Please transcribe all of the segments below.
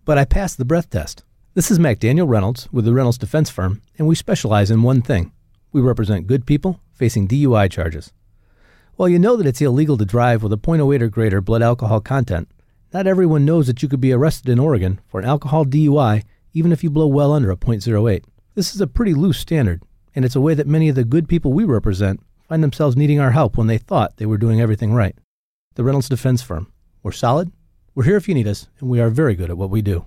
but I passed the breath test. This is McDaniel Reynolds with the Reynolds Defense Firm, and we specialize in one thing. We represent good people facing DUI charges. While you know that it's illegal to drive with a .08 or greater blood alcohol content, not everyone knows that you could be arrested in Oregon for an alcohol DUI even if you blow well under a .08. This is a pretty loose standard, and it's a way that many of the good people we represent find themselves needing our help when they thought they were doing everything right. The Reynolds Defense Firm. We're solid, we're here if you need us, and we are very good at what we do.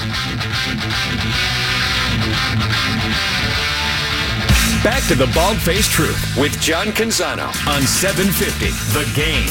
Back to the Bald-Faced Truth with John Canzano on 750 The Game.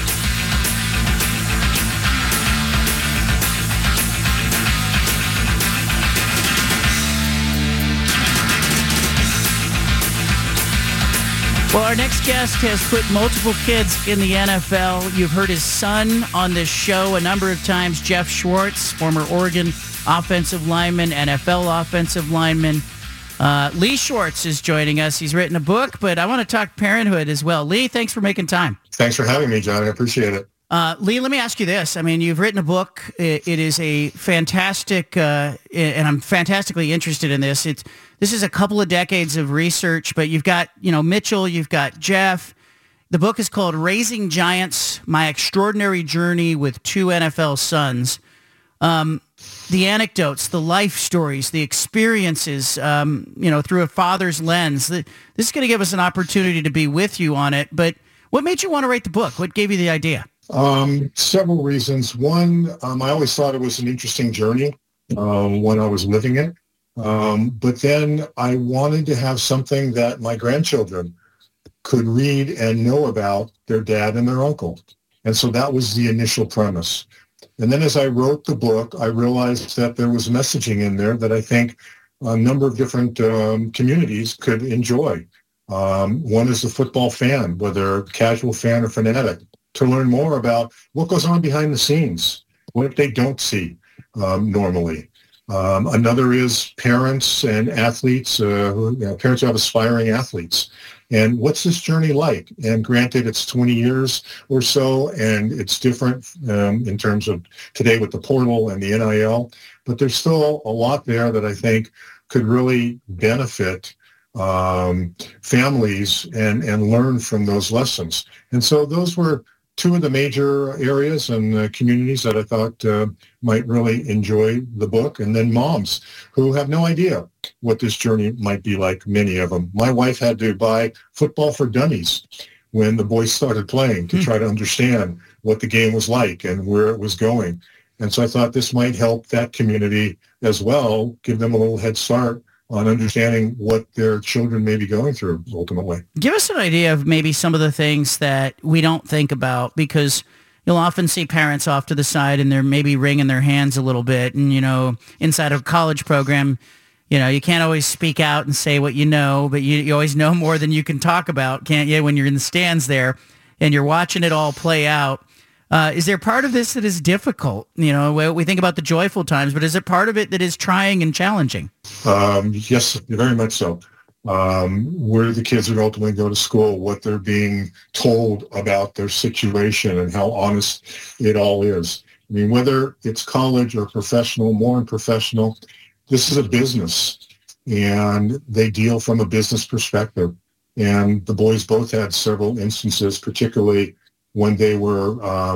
Well, our next guest has put multiple kids in the NFL. You've heard his son on this show a number of times, Jeff Schwartz, former Oregon offensive lineman, NFL offensive lineman. Lee Schwartz is joining us. He's written a book, but I want to talk parenthood as well. Lee, thanks for making time. Thanks for having me, John. I appreciate it. Lee, let me ask you this. I mean, you've written a book. It is a fantastic, and I'm fantastically interested in this. This is a couple of decades of research, but you've got, Mitchell, you've got Jeff. The book is called Raising Giants, My Extraordinary Journey with Two NFL Sons. The anecdotes, the life stories, the experiences, through a father's lens. This is going to give us an opportunity to be with you on it. But what made you want to write the book? What gave you the idea? Several reasons. One, I always thought it was an interesting journey when I was living it. But then I wanted to have something that my grandchildren could read and know about their dad and their uncle. And so that was the initial premise. And then as I wrote the book, I realized that there was messaging in there that I think a number of different communities could enjoy. One is the football fan, whether casual fan or fanatic, to learn more about what goes on behind the scenes, what they don't see normally. Another is parents and athletes, parents who have aspiring athletes. And what's this journey like? And granted, it's 20 years or so, and it's different in terms of today with the portal and the NIL, but there's still a lot there that I think could really benefit families and learn from those lessons. And so those were two of the major areas and communities that I thought might really enjoy the book. And then moms who have no idea what this journey might be like, many of them. My wife had to buy Football for Dummies when the boys started playing to try to understand what the game was like and where it was going. And so I thought this might help that community as well, give them a little head start on understanding what their children may be going through ultimately. Give us an idea of maybe some of the things that we don't think about, because you'll often see parents off to the side and they're maybe wringing their hands a little bit. And, inside a college program, you can't always speak out and say what you know, but you always know more than you can talk about, can't you, when you're in the stands there and you're watching it all play out. Is there part of this that is difficult? We think about the joyful times, but is it part of it that is trying and challenging? Yes, very much so. Where the kids would ultimately go to school, what they're being told about their situation and how honest it all is. I mean, whether it's college or professional, more in professional, this is a business, and they deal from a business perspective. And the boys both had several instances, particularly when they were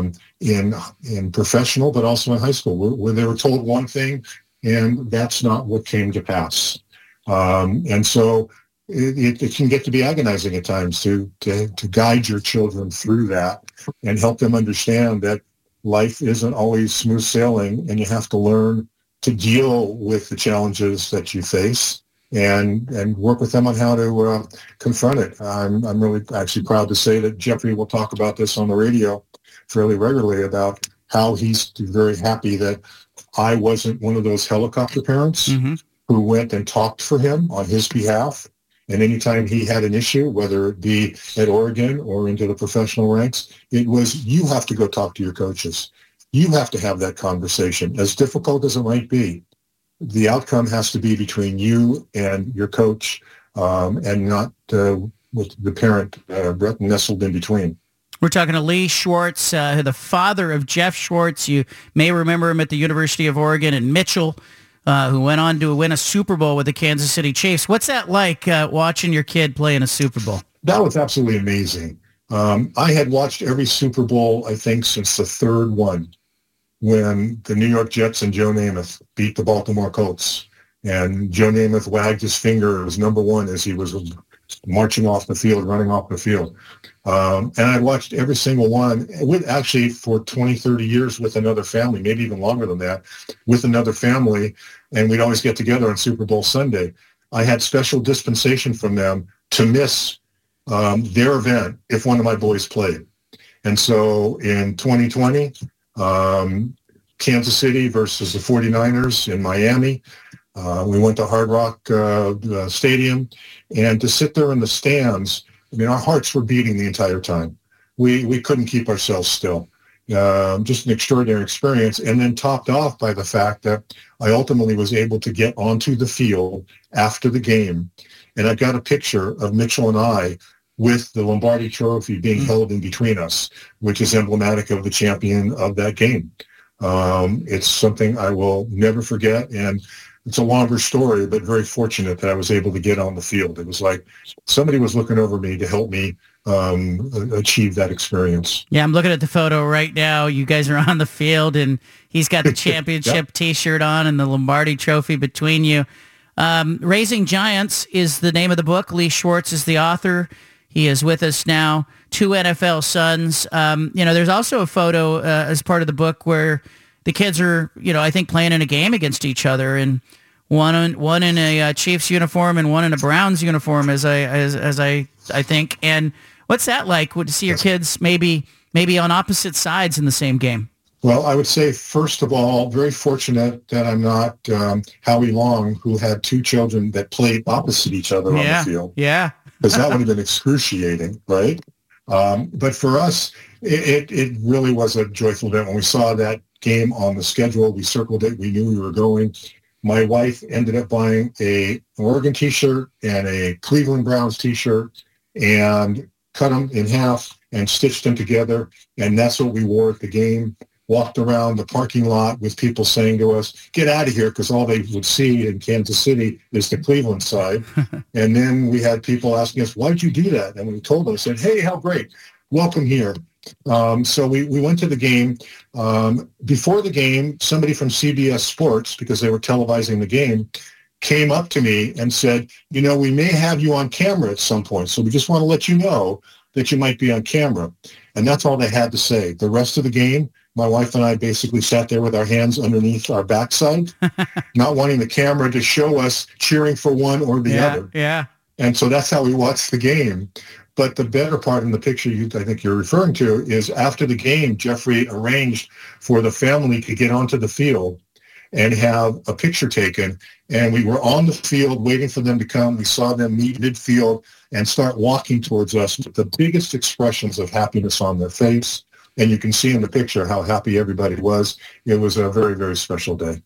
in professional, but also in high school, where they were told one thing, and that's not what came to pass. And so it can get to be agonizing at times to guide your children through that and help them understand that life isn't always smooth sailing, and you have to learn to deal with the challenges that you face and work with them on how to confront it. I'm really actually proud to say that Jeffrey will talk about this on the radio fairly regularly about how he's very happy that I wasn't one of those helicopter parents who went and talked for him on his behalf. And anytime he had an issue, whether it be at Oregon or into the professional ranks, it was, you have to go talk to your coaches. You have to have that conversation, as difficult as it might be. The outcome has to be between you and your coach, and not with the parent nestled in between. We're talking to Lee Schwartz, the father of Jeff Schwartz. You may remember him at the University of Oregon, and Mitchell, who went on to win a Super Bowl with the Kansas City Chiefs. What's that like, watching your kid play in a Super Bowl? That was absolutely amazing. I had watched every Super Bowl, I think, since the third one, when the New York Jets and Joe Namath beat the Baltimore Colts. And Joe Namath wagged his finger. It was number one as he was marching off the field, running off the field. And I watched every single one, with actually for 20, 30 years with another family, maybe even longer than that, with another family. And we'd always get together on Super Bowl Sunday. I had special dispensation from them to miss their event if one of my boys played. And so in 2020, Kansas City versus the 49ers in Miami, we went to Hard Rock Stadium, and to sit there in the stands, I mean, our hearts were beating the entire time. We couldn't keep ourselves still. Just an extraordinary experience, and then topped off by the fact that I ultimately was able to get onto the field after the game, and I got a picture of Mitchell and I with the Lombardi Trophy being held in between us, which is emblematic of the champion of that game. It's something I will never forget, and it's a longer story, but very fortunate that I was able to get on the field. It was like somebody was looking over me to help me achieve that experience. Yeah, I'm looking at the photo right now. You guys are on the field, and he's got the championship Yep. T-shirt on and the Lombardi Trophy between you. Raising Giants is the name of the book. Lee Schwartz is the author. He is with us now. 2 NFL sons. There's also a photo as part of the book where the kids are, I think playing in a game against each other, and one in a Chiefs uniform and one in a Browns uniform, as I think. And what's that like? To see your kids maybe on opposite sides in the same game? Well, I would say, first of all, very fortunate that I'm not Howie Long, who had 2 children that played opposite each other on the field. Yeah. Because that would have been excruciating, right? But for us, it really was a joyful event. When we saw that game on the schedule, we circled it. We knew we were going. My wife ended up buying an Oregon T-shirt and a Cleveland Browns T-shirt and cut them in half and stitched them together. And that's what we wore at the game. Walked around the parking lot with people saying to us, get out of here, because all they would see in Kansas City is the Cleveland side. And then we had people asking us, why'd you do that? And we told them, said, hey, how great. Welcome here. So we went to the game. Before the game, somebody from CBS Sports, because they were televising the game, came up to me and said, we may have you on camera at some point, so we just want to let you know that you might be on camera. And that's all they had to say. The rest of the game, my wife and I basically sat there with our hands underneath our backside, not wanting the camera to show us cheering for one or the other. Yeah. And so that's how we watched the game. But the better part in the picture I think you're referring to is after the game, Jeffrey arranged for the family to get onto the field and have a picture taken. And we were on the field waiting for them to come. We saw them meet midfield and start walking towards us with the biggest expressions of happiness on their face. And you can see in the picture how happy everybody was. It was a very, very special day.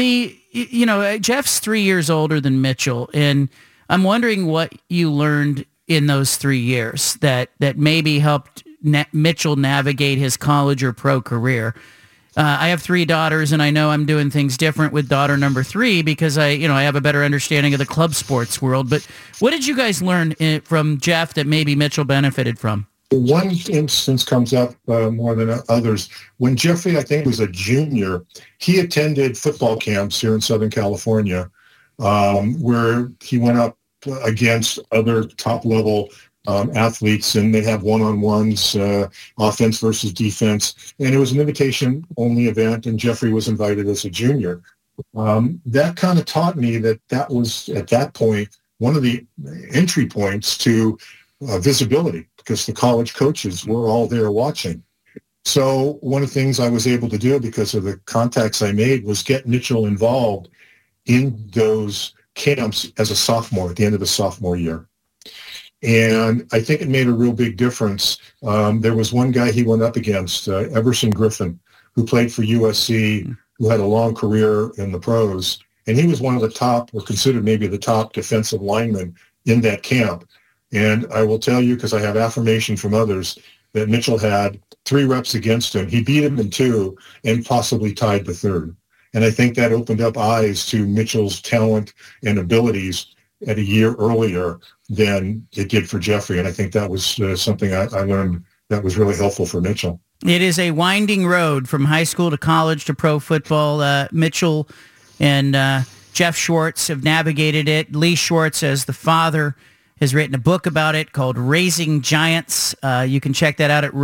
Jeff's 3 years older than Mitchell, and I'm wondering what you learned in those 3 years that maybe helped Mitchell navigate his college or pro career. I have 3 daughters, and I know I'm doing things different with daughter number 3 because I have a better understanding of the club sports world. But what did you guys learn from Jeff that maybe Mitchell benefited from? One instance comes up more than others. When Jeffrey, I think, was a junior, he attended football camps here in Southern California where he went up against other top-level athletes, and they have one-on-ones, offense versus defense. And it was an invitation-only event, and Jeffrey was invited as a junior. That kind of taught me that was, at that point, one of the entry points to visibility, because the college coaches were all there watching. So one of the things I was able to do because of the contacts I made was get Mitchell involved in those camps as a sophomore at the end of his sophomore year. And I think it made a real big difference. There was one guy he went up against, Everson Griffin, who played for USC, who had a long career in the pros. And he was one of the top, or considered maybe the top defensive linemen in that camp. And I will tell you, because I have affirmation from others, that Mitchell had 3 reps against him. He beat him in 2 and possibly tied the 3rd. And I think that opened up eyes to Mitchell's talent and abilities at a year earlier than it did for Jeffrey. And I think that was something I learned that was really helpful for Mitchell. It is a winding road from high school to college to pro football. Mitchell and Jeff Schwartz have navigated it. Lee Schwartz, as the father, has written a book about it called Raising Giants. You can check that out at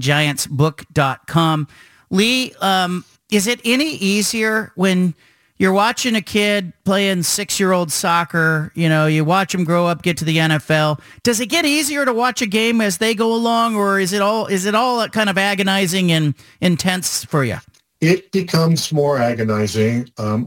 raisinggiantsbook.com. Lee, is it any easier when you're watching a kid playing 6-year-old soccer, you watch them grow up, get to the NFL. Does it get easier to watch a game as they go along, or is it all kind of agonizing and intense for you? It becomes more agonizing.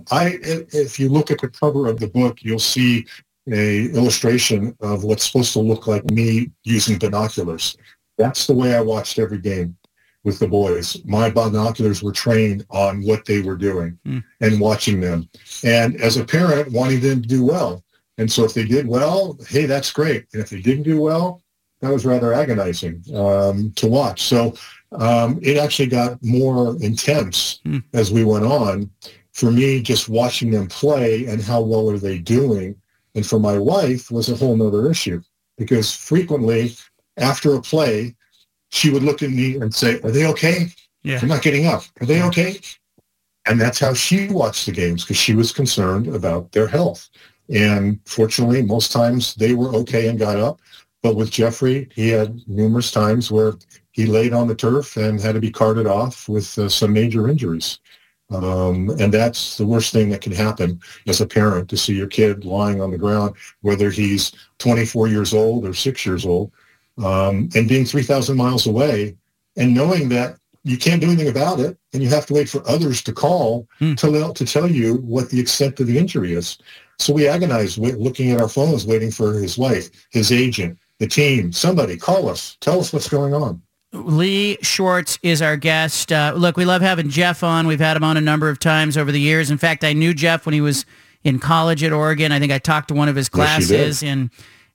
If you look at the cover of the book, you'll see a illustration of what's supposed to look like me using binoculars. That's the way I watched every game with the boys. My binoculars were trained on what they were doing and watching them. And as a parent, wanting them to do well. And so if they did well, hey, that's great. And if they didn't do well, that was rather agonizing to watch. So it actually got more intense as we went on. For me, just watching them play and how well are they doing. And for my wife was a whole nother issue, because frequently after a play, she would look at me and say, are they okay? Yeah. They're not getting up. Are they okay? And that's how she watched the games, because she was concerned about their health. And fortunately, most times they were okay and got up. But with Jeffrey, he had numerous times where he laid on the turf and had to be carted off with some major injuries. And that's the worst thing that can happen as a parent, to see your kid lying on the ground, whether he's 24 years old or 6 years old, and being 3,000 miles away and knowing that you can't do anything about it and you have to wait for others to call to tell you what the extent of the injury is. So we agonized looking at our phones, waiting for his wife, his agent, the team, somebody call us, tell us what's going on. Lee Schwartz is our guest. Look, we love having Jeff on. We've had him on a number of times over the years. In fact, I knew Jeff when he was in college at Oregon. I think I talked to one of his classes, and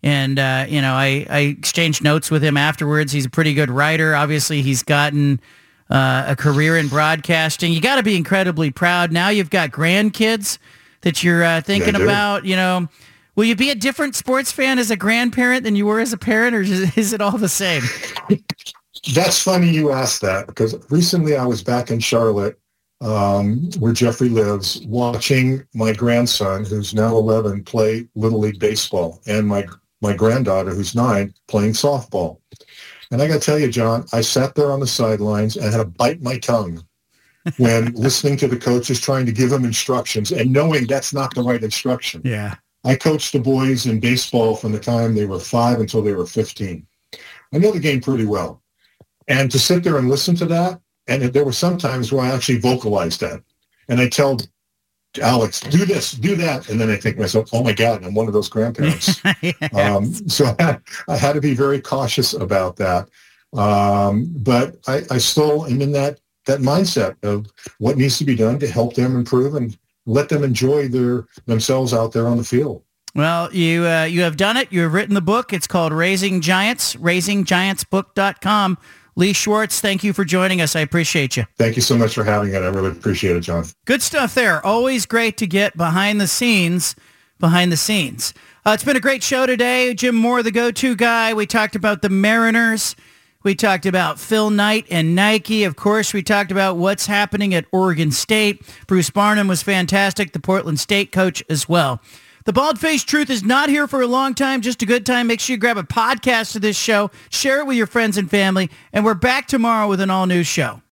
I exchanged notes with him afterwards. He's a pretty good writer. Obviously, he's gotten a career in broadcasting. You got to be incredibly proud. Now you've got grandkids that you're thinking about. Will you be a different sports fan as a grandparent than you were as a parent, or is it all the same? That's funny you asked that, because recently I was back in Charlotte, where Jeffrey lives, watching my grandson, who's now 11, play Little League Baseball, and my granddaughter, who's 9, playing softball. And I got to tell you, John, I sat there on the sidelines and had to bite my tongue when listening to the coaches trying to give them instructions and knowing that's not the right instruction. Yeah. I coached the boys in baseball from the time they were 5 until they were 15. I know the game pretty well. And to sit there and listen to that, and there were some times where I actually vocalized that. And I tell Alex, do this, do that. And then I think to myself, oh my God, I'm one of those grandparents. Yes. So I had to be very cautious about that. But I still am in that mindset of what needs to be done to help them improve and let them enjoy themselves out there on the field. Well, you have done it. You have written the book. It's called Raising Giants, raisinggiantsbook.com. Lee Schwartz, thank you for joining us. I appreciate you. Thank you so much for having it. I really appreciate it, John. Good stuff there. Always great to get behind the scenes. It's been a great show today. Jim Moore, the go-to guy. We talked about the Mariners. We talked about Phil Knight and Nike. Of course, we talked about what's happening at Oregon State. Bruce Barnum was fantastic, the Portland State coach as well. The Bald-Faced Truth is not here for a long time, just a good time. Make sure you grab a podcast of this show, share it with your friends and family, and we're back tomorrow with an all-new show.